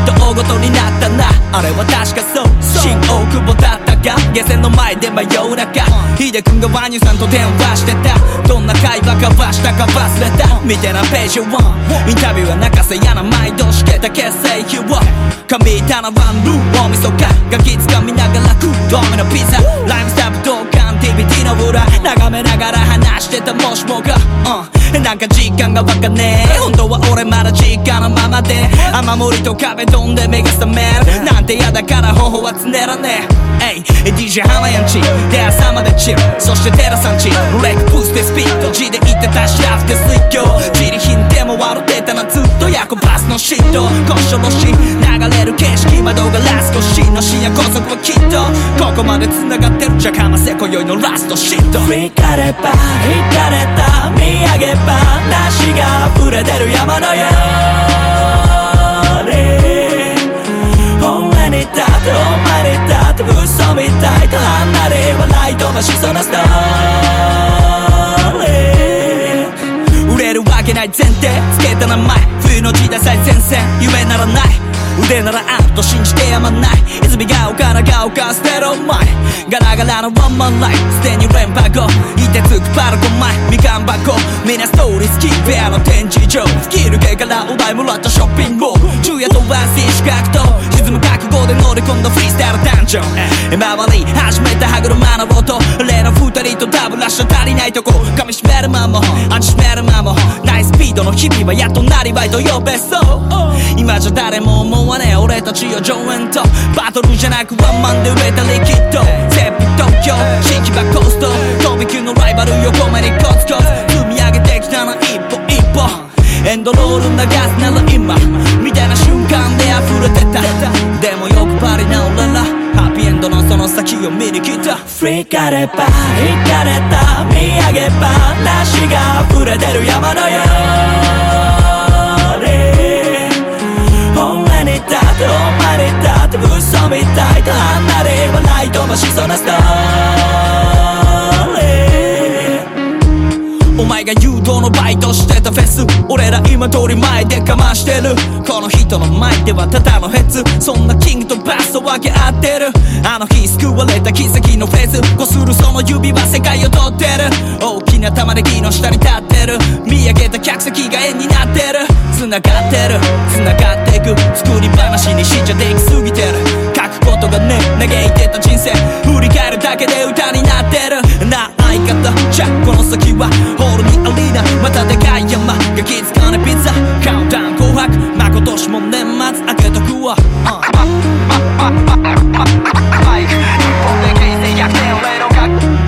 と大ごとになったな。あれは確かそう、新大久保だったか。下船の前で真夜中、ヒデ君がワニさんと電話してた。どんな会話交わしたか忘れた。見てなページ1、インタビューは泣かせやな毎度しけた結成秘話。神棚ワンルー大晦日、ガキ掴みながら食うドミノピザ。ライムスタッフ同感 DVD の裏眺めながら話してたもしもが、なんか時間がわかんねえ。本当は俺まだ実家のままで、雨漏りと壁飛んで目が覚めるなんてやだから頬はつねらねえ。DJ 浜やんちで朝までチル、そしてテラさんちレックブースでスピード G で言ってたしラフで水郷。自利品でも笑ってたなずっとヤコバスのシート。こしょろし流れる景色窓ガラス越しの深夜高速はきっとここまで繋がってるじゃかませ今宵のラストシート。 惹かれば惹かれた見上げば梨が溢れてる山のように、俺にだってお前にだって嘘みたいと離れ笑い飛ばしそうなストーリー。 売れるわけない前提つけた名前、冬の時代最前線夢ならない、腕ならあんと信じてやまない。泉が丘長岡ステロ前ガラガラのワンマンライフすでに連覇後いてつくパルコ前みかん箱みんなストーリー好きフェアの展示場スキル系からお題もらったショッピングモール昼夜とワンシー資格と沈む覚悟で乗り込んだフリースタイルダンジョン周り始めた歯車の音例の二人とダブらした足りないとこ噛みしめる間も味しめる間もナイスピードの日々はやっとなりわいと呼べそう今じゃ誰も思わねえ俺たちを上演とバトルじゃなくワンマンで植えたリキッドゼップ東京新規バコースト飛び級のライバル横目にコツコツ積み上げてきたな一歩一歩エンドロール流すなら今みたいな瞬間で溢れてたでもよくパリな俺らハッピーエンドのその先を見に来た惹かれば惹かれた見上げば梨が溢れてる山のように俺にだってお前にだって嘘みたいと離れ笑い飛ばしそうなストーリー。 お前が誘導のバイトしてたフェス俺ら今通り前でかましてるこの人の前ではただのヘッズそんなキングとバスを分け合ってるあの日救われた奇跡のフェーズこするその指は世界を取ってる大きな玉ねぎの下に立ってる見上げた客席が円になってる繋がってる繋がっていく作り話にしちゃできすぎてる書くことがね嘆いてた人生振り返るだけで歌になってるな相方じゃこの先はホールにアリーナまたでかい山が気づかねピザカウンター紅白ま今年も年末開けとくわマイク一本で形勢逆転俺の覚悟